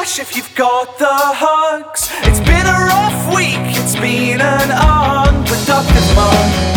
cash if you've got the hugs. It's been a rough week, it's been an unproductive month.